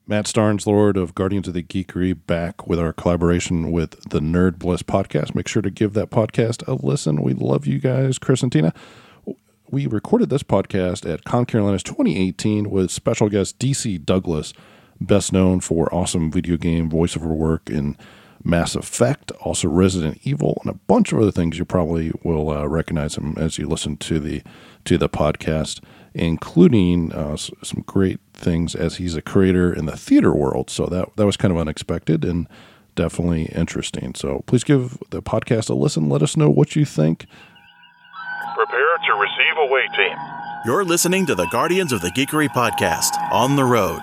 Matt Starnes, Lord of Guardians of the Geekery, back with our collaboration with the Nerd Bliss podcast. Make sure to give that podcast a listen. We love you guys, Chris and Tina. We recorded this podcast at Con Carolinas 2018 with special guest DC Douglas, best known for awesome video game voiceover work in Mass Effect, also Resident Evil, and a bunch of other things. You probably will recognize him as you listen to the podcast, including some great things as he's a creator in the theater world. So that was kind of unexpected and definitely interesting. So please give the podcast a listen. Let us know what you think. Prepare to receive away, team. You're listening to the Guardians of the Geekery podcast, On the Road.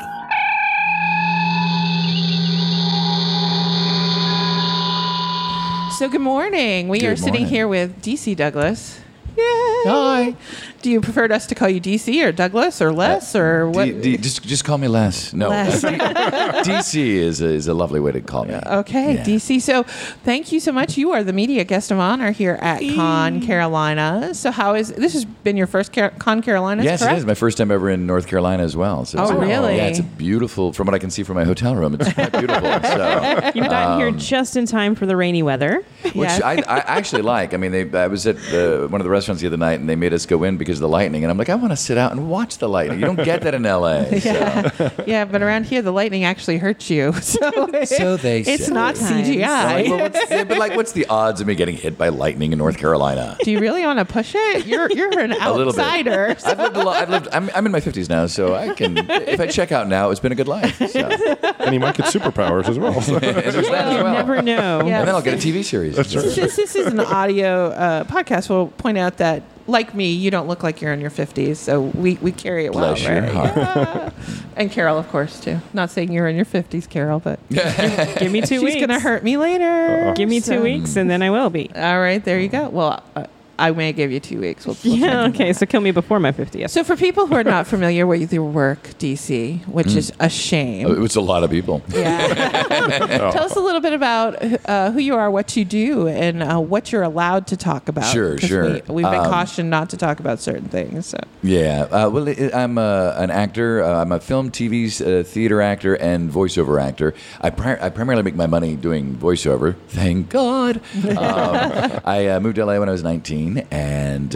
So good morning. We are sitting here with DC Douglas. Yay! Hi. Do you prefer us to call you DC or Douglas or Les or what? Just call me Les. No, Les. DC is a lovely way to call me. Okay, yeah. DC. So thank you so much. You are the media guest of honor here at Con Carolina. So this has been your first Con Carolina? Yes, correct? it is. My first time ever in North Carolina as well. So really? Yeah, it's a beautiful, from what I can see from my hotel room, it's quite beautiful. So, you've gotten here just in time for the rainy weather. Which I actually like. I mean, I was at one of the restaurants the other night, and they made us go in because of the lightning. And I'm like, I want to sit out and watch the lightning. You don't get that in L.A. Yeah, yeah, but around here, the lightning actually hurts you. So they say. It's not CGI. But what's the odds of me getting hit by lightning in North Carolina? Do you really want to push it? You're an outsider. So. I've lived. I'm in my 50s now, so I can. If I check out now, it's been a good life. So. And he might get superpowers as well. You never know. Yes. And then I'll get a TV series. That's right. This is an audio podcast. We'll point out that, like me, you don't look like you're in your 50s, so we carry it well. Bless your heart. Yeah. And Carol, of course, too. Not saying you're in your 50s, Carol, but give me 2 weeks. She's going to hurt me later. Give me 2 weeks, and then I will be. All right, there you go. Well, I may give you 2 weeks. We'll okay, so kill me before my 50th. So for people who are not familiar with your work, DC, which is a shame. It's a lot of people. Yeah. Tell us a little bit about who you are, what you do, and what you're allowed to talk about. Sure. We've been cautioned not to talk about certain things. So. Yeah. I'm an actor. I'm a film, TV, theater actor, and voiceover actor. I primarily make my money doing voiceover. Thank God. I moved to LA when I was 19. And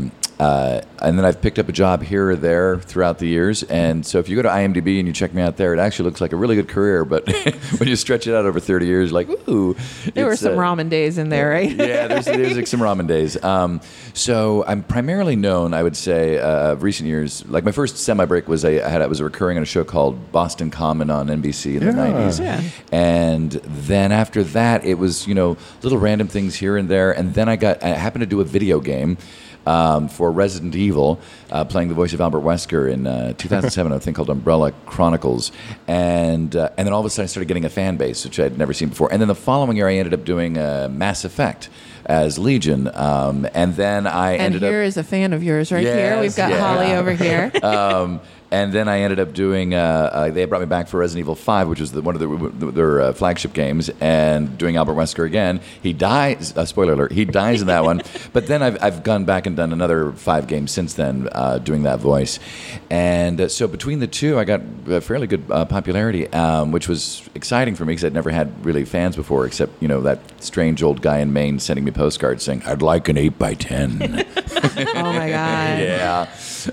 then I've picked up a job here or there throughout the years. And so if you go to IMDb and you check me out there, it actually looks like a really good career. But when you stretch it out over 30 years, like, ooh. There were some ramen days in there, right? Yeah, there's like some ramen days. So I'm primarily known, I would say, recent years. Like my first semi-break was I was recurring on a show called Boston Common on NBC in the 90s. Yeah. And then after that, it was, little random things here and there. And then I happened to do a video game for Resident Evil, playing the voice of Albert Wesker in 2007, a thing called Umbrella Chronicles, and then all of a sudden I started getting a fan base, which I'd never seen before. And then the following year I ended up doing Mass Effect as Legion, and then I ended up... And here is a fan of yours right here. We've got Holly over here. And then I ended up doing, they brought me back for Resident Evil 5, which was one of their flagship games, and doing Albert Wesker again. He dies, spoiler alert, he dies in that one. But then I've gone back and done another 5 games since then, doing that voice. And so between the two, I got fairly good popularity, which was exciting for me because I'd never had really fans before, except, that strange old guy in Maine sending me postcards saying, I'd like an 8x10. Oh, my God. Yeah.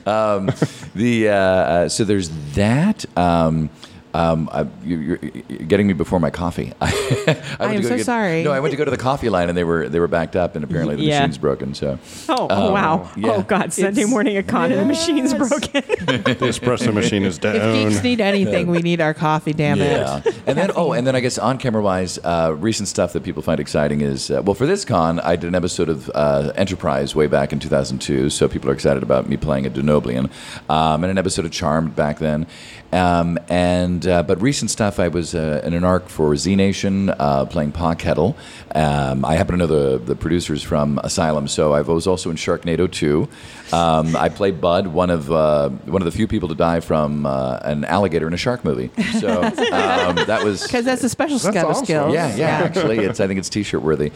So there's that. You're getting me before my coffee. I am so sorry. No, I went to go to the coffee line and they were backed up and apparently the machine's broken. So. Wow. Yeah. Oh God! Sunday morning at Con and the machine's broken. The espresso machine is down. If geeks need anything, we need our coffee. Damn it. Yeah. And then I guess on camera wise, recent stuff that people find exciting is for this con I did an episode of Enterprise way back in 2002, so people are excited about me playing a Denoblian, and an episode of Charmed back then. But recent stuff, I was in an arc for Z Nation, playing Pa Kettle. I happen to know the producers from Asylum, so I was also in Sharknado 2. I played Bud, one of the few people to die from an alligator in a shark movie. So that was because that's a special set of skills. Yeah. Actually, I think it's T-shirt worthy.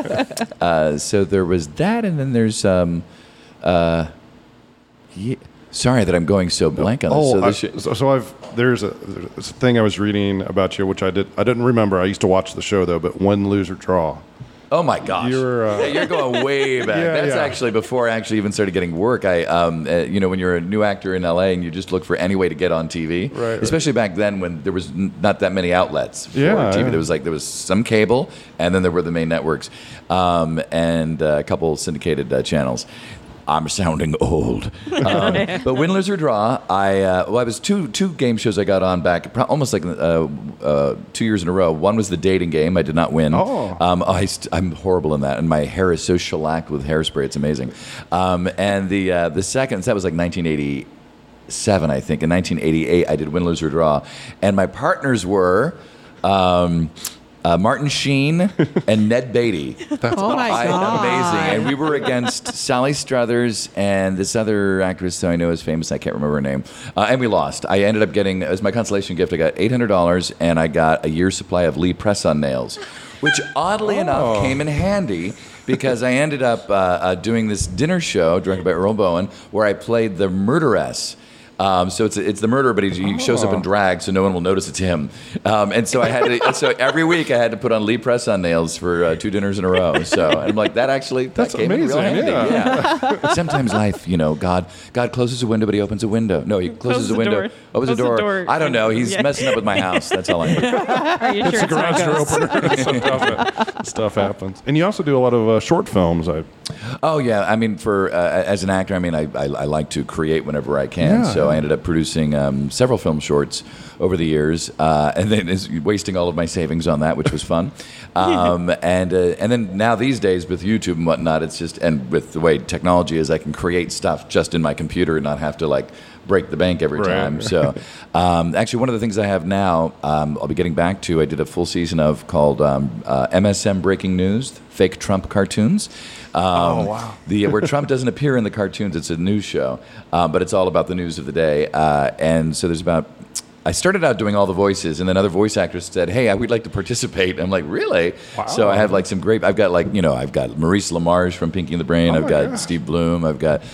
So there was that, and then there's Sorry that I'm going so blank on this. There's a thing I was reading about you, which I didn't remember. I used to watch the show though, but Win, Lose or Draw. Oh my gosh! You're going way back. That's actually before I actually even started getting work. When you're a new actor in LA and you just look for any way to get on TV, right. Especially back then when there was not that many outlets for TV. There was some cable, and then there were the main networks, and a couple syndicated channels. I'm sounding old. But Win, Lose or Draw, I was two game shows I got on back almost like 2 years in a row. One was the dating game. I did not win. I'm horrible in that, and my hair is so shellacked with hairspray. It's amazing. And the second, that was like 1987, I think. In 1988, I did Win, Lose or Draw. And my partners were... Martin Sheen and Ned Beatty. Oh my God. Amazing. And we were against Sally Struthers and this other actress who I know is famous. I can't remember her name. And we lost. I ended up getting, as my consolation gift, I got $800 and I got a year's supply of Lee press-on nails, which oddly enough came in handy because I ended up doing this dinner show directed by Earl Bowen where I played the murderess. So it's the murderer, but he shows up in drag, so no one will notice it's him. And so so every week I had to put on Lee press-on nails for 2 dinners in a row. So and I'm like, that came in real handy. Yeah. Sometimes life, God closes a window, but he opens a window. No, he closes a window, opens a door. I don't know. He's messing up with my house. That's all I know. Are you sure It's a garage door opener. Stuff happens. And you also do a lot of short films. Oh yeah, I mean, as an actor, I mean, I like to create whenever I can. So I ended up producing several film shorts over the years, and then wasting all of my savings on that, which was fun. And then now these days with YouTube and whatnot, it's just, and with the way technology is, I can create stuff just in my computer and not have to break the bank every time. So actually, one of the things I have now, I'll be getting back to, I did a full season of called MSM Breaking News, fake Trump cartoons. Where Trump doesn't appear in the cartoons, it's a news show, but it's all about the news of the day. And so I started out doing all the voices, and then other voice actors said, "Hey, we'd like to participate." I'm like, "Really?" Wow. So I have some great. I've got I've got Maurice LaMarche from Pinky and the Brain. I've got Steve Bloom. I've got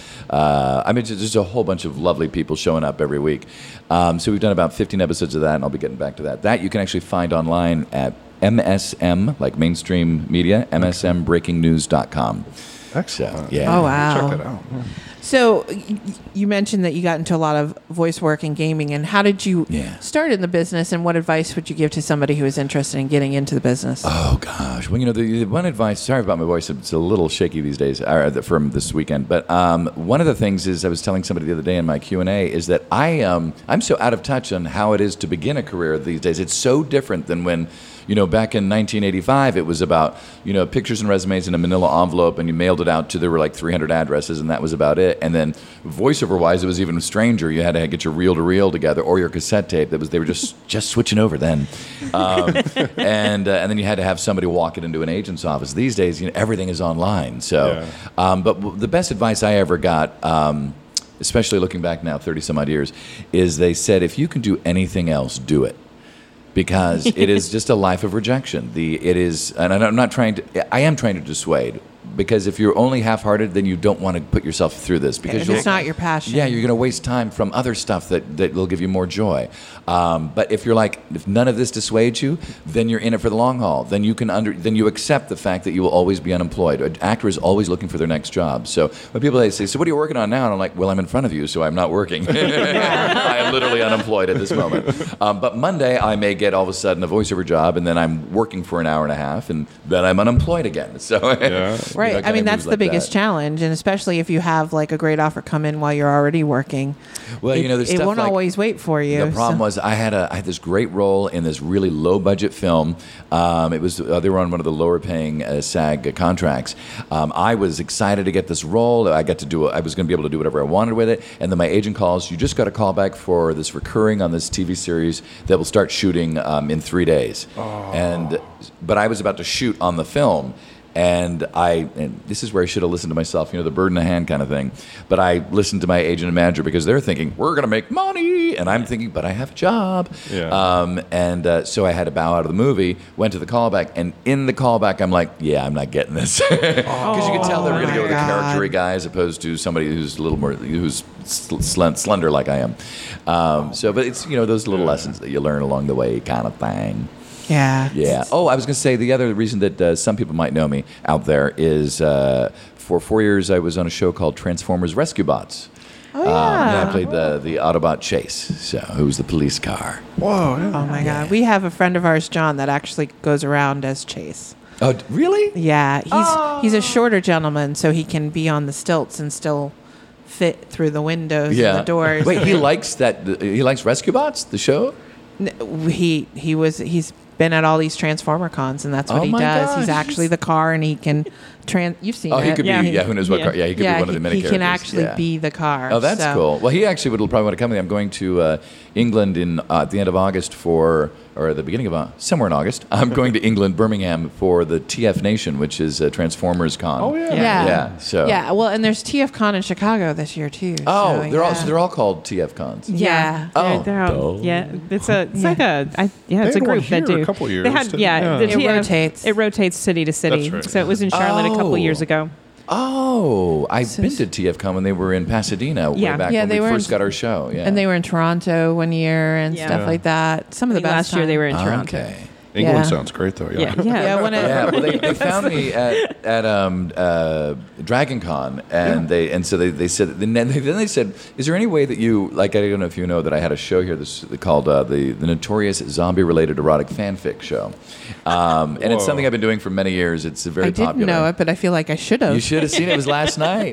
just a whole bunch of lovely people showing up every week. So we've done about 15 episodes of that, and I'll be getting back to that. That you can actually find online at MSM, like mainstream media, msmbreakingnews.com. Excellent. So, yeah. Oh, wow. Check it out. Yeah. So you mentioned that you got into a lot of voice work and gaming, and how did you start in the business, and what advice would you give to somebody who is interested in getting into the business? Oh, gosh. Well, the one advice, sorry about my voice, it's a little shaky these days from this weekend, but one of the things is, I was telling somebody the other day in my Q&A, is that I'm so out of touch on how it is to begin a career these days. It's so different than when, back in 1985, it was about, pictures and resumes in a manila envelope, and you mailed it out to, there were like 300 addresses, and that was about it. And then voiceover-wise, it was even stranger. You had to get your reel-to-reel together or your cassette tape. They were just switching over then. And then you had to have somebody walk it into an agent's office. These days, everything is online. So, but the best advice I ever got, especially looking back now, 30-some-odd years, is they said, if you can do anything else, do it. Because it is just a life of rejection. And I am trying to dissuade. Because if you're only half-hearted, then you don't want to put yourself through this. Because it's not your passion. Yeah, you're going to waste time from other stuff that will give you more joy. But if if none of this dissuades you, then you're in it for the long haul. Then you accept the fact that you will always be unemployed. An actor is always looking for their next job. So when people say, "So what are you working on now?" and I'm like, "Well, I'm in front of you, so I'm not working. I am literally unemployed at this moment." But Monday, I may get all of a sudden a voiceover job, and then I'm working for an hour and a half, and then I'm unemployed again. So. Right. I mean, that's the biggest challenge, and especially if you have a great offer come in while you're already working. Well, there's it won't always wait for you. The problem was I had this great role in this really low budget film. It was they were on one of the lower paying SAG contracts. I was excited to get this role. I was going to be able to do whatever I wanted with it. And then my agent calls. You just got a call back for this recurring on this TV series that will start shooting in 3 days. But I was about to shoot on the film. And this is where I should have listened to myself, the bird in the hand kind of thing. But I listened to my agent and manager because they're thinking, we're going to make money. And I'm thinking, but I have a job. Yeah. So I had to bow out of the movie, went to the callback. And in the callback, I'm like, yeah, I'm not getting this. Because you could tell they were going to go with a character guy as opposed to somebody who's a little more, who's slender like I am. But it's, those little lessons that you learn along the way kind of thing. Yeah. Yeah. Oh, I was going to say the other reason that some people might know me out there is for 4 years I was on a show called Transformers Rescue Bots. Oh, yeah. I played the Autobot Chase, so it was the police car. Whoa. Yeah. Oh, my God. We have a friend of ours, John, that actually goes around as Chase. Oh, really? Yeah. He's a shorter gentleman, so he can be on the stilts and still fit through the windows and the doors. Wait, he likes that? He likes Rescue Bots, the show? He's been at all these Transformer cons, and that's what he does. gosh. He's actually the car, and he can you've seen it. Oh, he could be. Yeah. Who knows what car? Yeah, he could be one of the many he characters. can actually Yeah. be the car. Oh, that's so. cool. Well, he actually would probably want to come with me. I'm going to England at the end of August or the beginning of somewhere in August. I'm going to England, Birmingham, for the TF Nation, which is Transformers Con. Oh, yeah. Yeah. So. Yeah. Well, and there's TF Con in Chicago this year too. Oh, so, they're all called TF Cons. Yeah. Oh, They're out. duh. Yeah, it's like it's a had one group that here do. a couple years, They had, didn't yeah, they? the It TF rotates. It rotates city to city. That's right. So it was in Charlotte a couple years ago. Oh, I've been to TFCon when they were in Pasadena way Yeah. back Yeah, when they we were first in- got our show. Yeah. And they were in Toronto one year and Yeah. stuff like that. Some of the best Last year they were in time. Toronto. Okay. England Yeah. sounds great, though. Yeah, Yeah, when Yeah, well, they found me at Dragon Con, and so they said, then they said, is there any way that you, like, I don't know if you know that I had a show here called the Notorious Zombie-Related Erotic Fanfic Show, and it's something I've been doing for many years. It's very I didn't popular. know it, but I feel like I should have. You should have seen it. It was last night.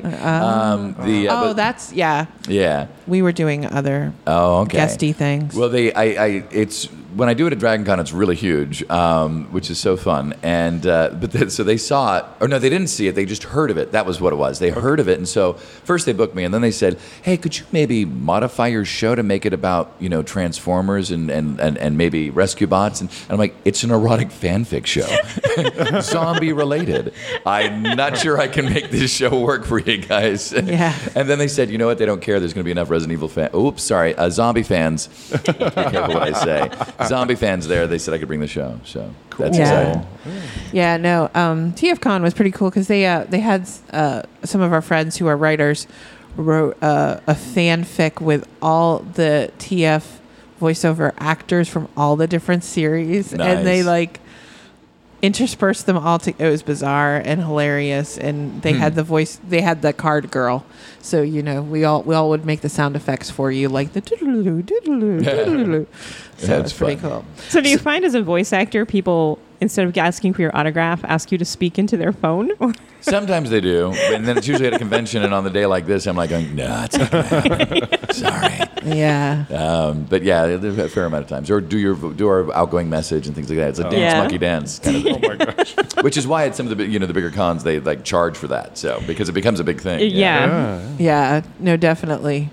That's yeah. We were doing other Oh, okay. guesty things. Well, it's when I do it at Dragon Con, it's really huge, which is so fun. And so they saw it, or no, they didn't see it. They just heard of it. That was what it was. They heard of it, and so first they booked me, and then they said, "Hey, could you maybe modify your show to make it about Transformers and maybe Rescue Bots?" And I'm like, "It's an erotic fanfic show, zombie related. I'm not sure I can make this show work for you guys." Yeah. And then they said, "You know what? They don't care. There's going to be enough Resident Evil fans. Oops, sorry, zombie fans. Be careful what I say. Zombie fans there. They said I could bring the show. So that's exciting. Yeah, no. TFCon was pretty cool because they had some of our friends who are writers wrote a fanfic with all the TF voiceover actors from all the different series, and they Nice. interspersed them all. It was bizarre and hilarious, and they had the voice. They had the card girl, so we all would make the sound effects for you, like the doodaloo doodaloo doodaloo. So That's it's pretty fun. cool. So do you find as a voice actor, people, instead of asking for your autograph, ask you to speak into their phone? Sometimes they do, and then it's usually at a convention. And on the day like this, I'm like going, "No, it's okay. Sorry." Yeah. But yeah, there's a fair amount of times, or do our outgoing message and things like that. It's a dance Yeah. monkey dance kind of thing. Oh, my gosh. Which is why at some of the the bigger cons they like charge for that. So because it becomes a big thing. Yeah. Yeah, no, definitely.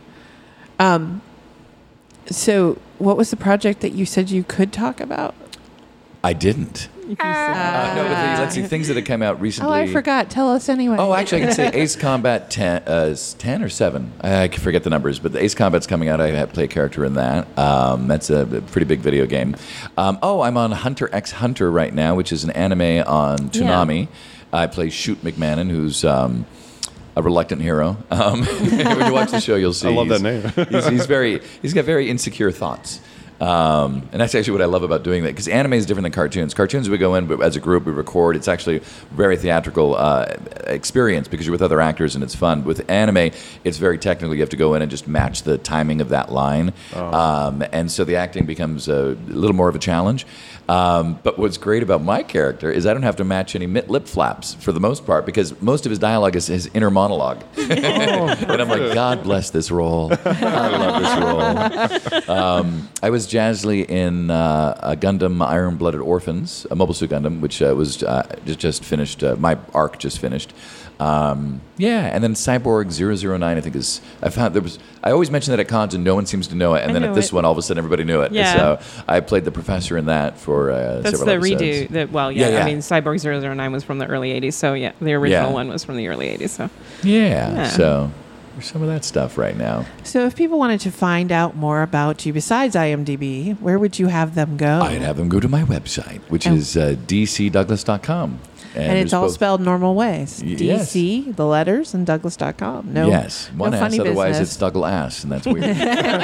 So, what was the project that you said you could talk about? I didn't. You can say- No, but let's see things that have come out recently. Oh, I forgot. Tell us anyway. Oh, actually, I can say Ace Combat 10 or 7. I forget the numbers, but the Ace Combat's coming out. I play a character in that. That's a pretty big video game. I'm on Hunter x Hunter right now, which is an anime on Toonami. I play Shoot McMahon, who's a reluctant hero. When you watch the show, you'll see. I love that name. he's got very insecure thoughts. And that's actually what I love about doing that, because anime is different than cartoons. Cartoons, we go in but as a group, we record. It's actually a very theatrical experience because you're with other actors and it's fun. With anime, it's very technical. You have to go in and just match the timing of that line. And so the acting becomes a little more of a challenge. But what's great about my character is I don't have to match any lip flaps for the most part, because most of his dialogue is his inner monologue. And I'm like, God bless this role. I love this role. I was Jasley in a Gundam Iron Blooded Orphans, a Mobile Suit Gundam, which was just finished. My arc just finished. And then Cyborg 009, I think is. I always mention that at cons and no one seems to know it, and then at this one, all of a sudden, everybody knew it. Yeah. So I played the professor in that for That's several the episodes. redo. Yeah. I mean, Cyborg 009 was from the early 80s, so yeah, the original one was from the early 80s. So Yeah. So there's some of that stuff right now. So if people wanted to find out more about you besides IMDb, where would you have them go? I'd have them go to my website, which is dcdouglas.com. And it's all spelled normal ways. Yes. DC, the letters, and Douglas.com. No, Yes. One no ass, funny otherwise business. it's Douglas ass, and that's weird.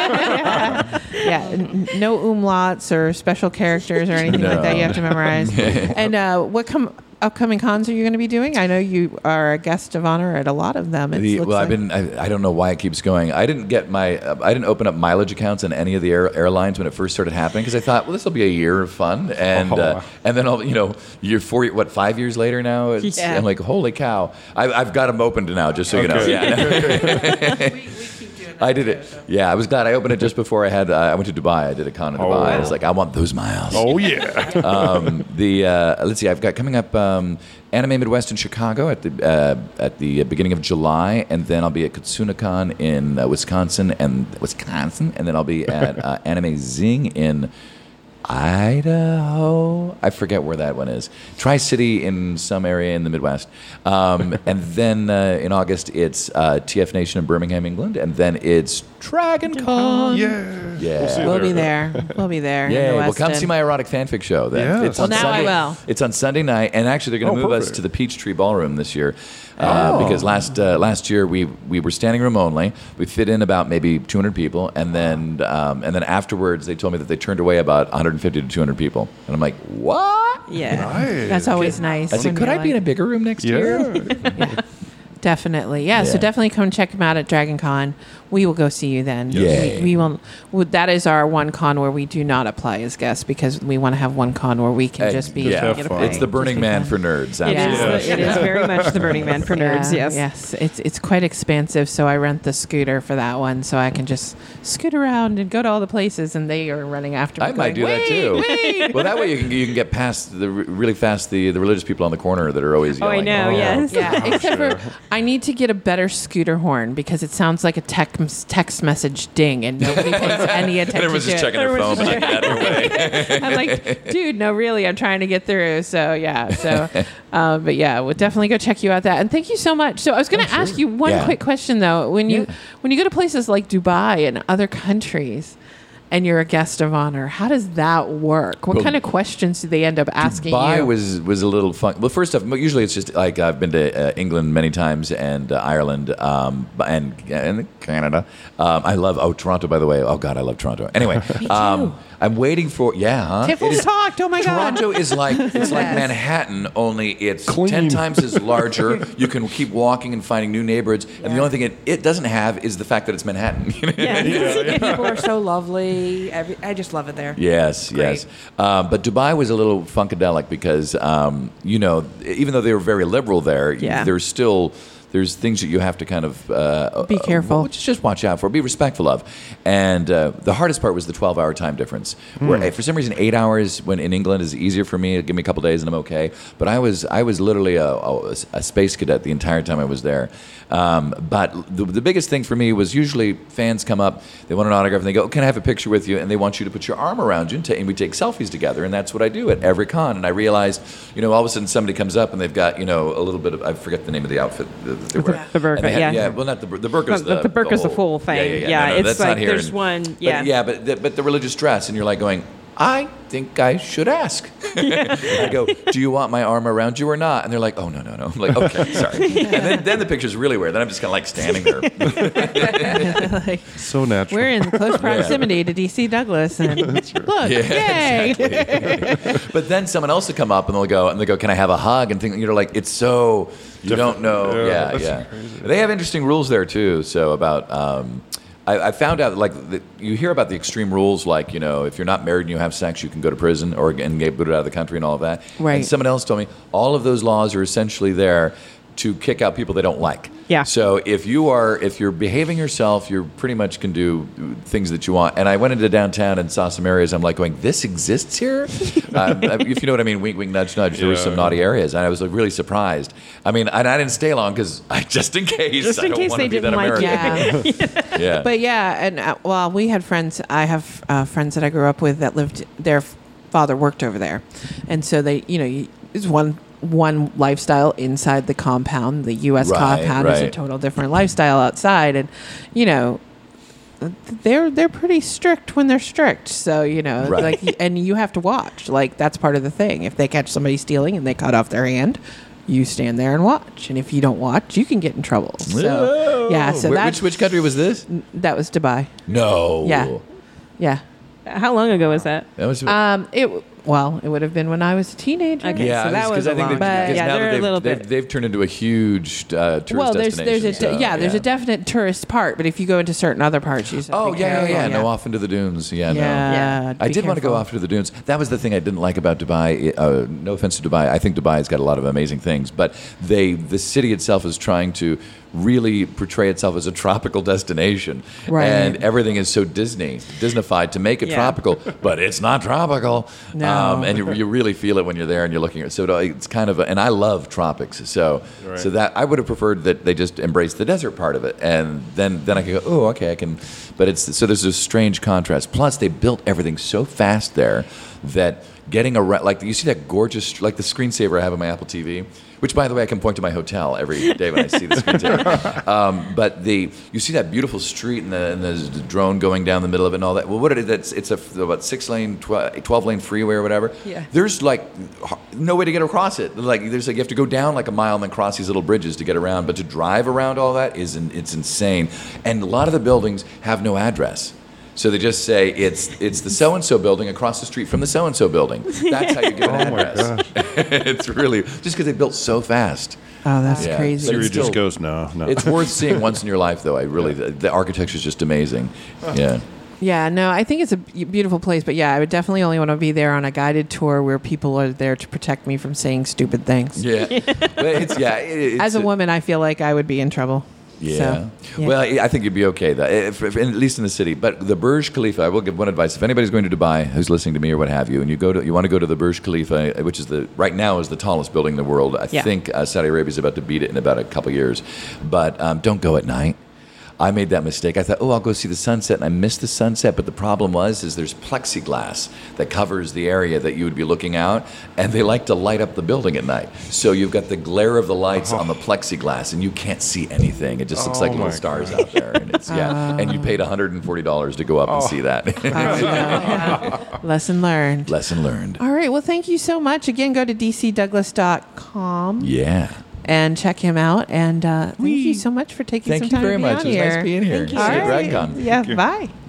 No umlauts or special characters or anything like that you have to memorize. And what upcoming cons are you going to be doing? I know you are a guest of honor at a lot of them. I don't know why it keeps going. I didn't open up mileage accounts on any of the airlines when it first started happening because I thought, well, this will be a year of fun, and then you're 5 years later now. Yeah. I'm like, holy cow! I've got them opened now, just so you know. Yeah. I did it. Yeah, I was glad I opened it just before I went to Dubai. I did a con in Dubai. I was like, I want those miles. Oh yeah. Let's see. I've got coming up Anime Midwest in Chicago at the beginning of July, and then I'll be at KatsunaCon in Wisconsin, and then I'll be at Anime Zing in Idaho. I forget where that one is. Tri-City in some area in the Midwest. And then in August, it's TF Nation in Birmingham, England. And then it's Dragon Con. Yeah. We'll be there. We'll be there. in the Yeah, well, West come End. see my erotic fanfic show. Then. Yes. It's Well, on now Sunday. I will. It's on Sunday night, and actually they're going to move us perfect. to the Peachtree Ballroom this year because last year we were standing room only. We fit in about maybe 200 people, and then afterwards they told me that they turned away about 150 to 200 people, and I'm like, what? yeah. Nice. That's always nice. I said, when could you're I be in a like- bigger room next year? Yeah. Definitely. Yeah, so Yeah. definitely come check him out at Dragon Con. We will go see you then. Yay. We will. That is our one con where we do not apply as guests because we want to have one con where we can just be. Yeah, Have fun. it's the Burning Just be Man fun. for nerds. It Absolutely. is. It is very much the Burning Man for nerds. Yeah, Yes. Yes. It's quite expansive, so I rent the scooter for that one, so I can just scoot around and go to all the places, and they are running after me. I might do going, that too. "Wait." Well, that way you can get past really fast the religious people on the corner that are always Oh, yelling. I know. Yes. Yeah, except for I need to get a better scooter horn because it sounds like a text message ding, and nobody pays any attention And everyone's to just it. checking their phone, but get out of your way. I'm like, dude, no, really, I'm trying to get through. So yeah, but yeah, we'll definitely go check you out. That and thank you so much. So I was going to ask you one Yeah. quick question though. When you go to places like Dubai and other countries, and you're a guest of honor, how does that work? What Well, kind of questions do they end up asking Dubai you? was a little fun. Well, first off, usually it's just like I've been to England many times and Ireland and Canada. I love Toronto, by the way. Oh God, I love Toronto. Anyway, I'm waiting for Tiffles talked. Oh my God. Toronto is like it's like Yes. Manhattan, only it's Clean. 10 times as larger. You can keep walking and finding new neighborhoods, and the only thing it doesn't have is the fact that it's Manhattan. People are so lovely. I just love it there. Yes, yes. But Dubai was a little funkadelic because, even though they were very liberal there, Yeah. there's things that you have to kind of Be careful. just watch out for, be respectful of. And the hardest part was the 12-hour time difference. Where for some reason 8 hours when in England is easier for me. Give me a couple days and I'm okay. But I was literally a space cadet the entire time I was there. But the biggest thing for me was usually fans come up, they want an autograph, and they go, "Can I have a picture with you?" And they want you to put your arm around you, and we take selfies together. And that's what I do at every con. And I realized, all of a sudden somebody comes up and they've got, a little bit of, I forget the name of the outfit that they wear. The burqa, And they yeah. Well, not the burqa's The burqa's the full thing. Yeah, no, it's that's like not here. there's one. Yeah. But the religious dress, and you're like going, I think I should ask. I go, do you want my arm around you or not? And they're like, oh, no. I'm like, okay, sorry. And then the picture's really weird. Then I'm just kind of like standing there. Like, So natural. we're in close proximity to DC Douglas, and look, yay! But then someone else will come up and they'll go, can I have a hug? And you're like, it's so, you don't know. Yeah, Yeah, that's yeah. They have interesting rules there too. So about, I found out you hear about the extreme rules, like, if you're not married and you have sex, you can go to prison and get booted out of the country and all of that. Right. And someone else told me all of those laws are essentially there to kick out people they don't like. Yeah. So if you're behaving yourself, you pretty much can do things that you want. And I went into downtown and saw some areas. I'm like going, this exists here? If you know what I mean, wink, wink, nudge, nudge. There were some naughty areas, and I was like, really surprised. I mean, and I didn't stay long because just in case, Just in I don't case want to they be that didn't like American. you. Yeah. But yeah, and well, we had friends. I have friends that I grew up with that lived. Their father worked over there, and so they, it's one lifestyle inside the compound. The U.S. Right, compound is a right. total different lifestyle outside, and they're pretty strict when they're strict. So Right. like, and you have to watch. Like that's part of the thing. If they catch somebody stealing and they cut off their hand, you stand there and watch. And if you don't watch, you can get in trouble. So yeah, so which country was this? that was Dubai. No. Yeah. How long ago was that? That was. It would have been when I was a teenager. Okay. yeah, so that because was I a think long- that- because yeah, now they're that a little bit- they've turned into a huge tourist Well, there's destination. there's a definite tourist part, but if you go into certain other parts, you just have to Oh be yeah. careful. No, off into the dunes. Yeah, no. Yeah, I be did want to go careful. off into the dunes. That was the thing I didn't like about Dubai. No offense to Dubai, I think Dubai has got a lot of amazing things, but the city itself is trying to really portray itself as a tropical destination, Right. and everything is so Disneyfied to make it Yeah. tropical, but it's not tropical. No. And you really feel it when you're there and you're looking at it. So it's kind of, and I love tropics, so that I would have preferred that they just embraced the desert part of it, and then I could go, oh, okay, I can. But it's so there's a strange contrast. Plus, they built everything so fast there that getting around, like you see that gorgeous, like the screensaver I have on my Apple TV, which by the way I can point to my hotel every day when I see the screensaver. But you see that beautiful street and there's the drone going down the middle of it and all that. Well, what it is, it's a about 6-lane, 12-lane freeway or whatever. Yeah. There's like no way to get across it. Like you have to go down like a mile and then cross these little bridges to get around. But to drive around all that it's insane. And a lot of the buildings have no address. So they just say it's the so-and-so building across the street from the so-and-so building. That's how you get an address. It's really, just because they built so fast. Oh, that's Yeah. crazy. But Siri it's just still- goes, no. It's worth seeing once in your life, though. The architecture is just amazing. Yeah. Yeah, no, I think it's a beautiful place, but yeah, I would definitely only want to be there on a guided tour where people are there to protect me from saying stupid things. Yeah. But it's As a woman, I feel like I would be in trouble. Yeah. So, yeah. Well, I think you'd be okay, though, at least in the city. But the Burj Khalifa, I will give one advice. If anybody's going to Dubai who's listening to me or what have you, and you want to go to the Burj Khalifa, which is right now is the tallest building in the world. I think Saudi Arabia is about to beat it in about a couple years. But don't go at night. I made that mistake. I thought, I'll go see the sunset, and I missed the sunset. But the problem is there's plexiglass that covers the area that you would be looking out, and they like to light up the building at night. So you've got the glare of the lights on the plexiglass, and you can't see anything. It just looks like little stars out there, and it's and you paid $140 to go up and see that. Lesson learned. Lesson learned. All right, well, thank you so much. Again, go to dcdouglas.com Yeah. and check him out. And thank you so much for taking Thank some you time very to be much. on It was here. nice being here. Thank you. See you at All right. DragCon. Yeah, bye.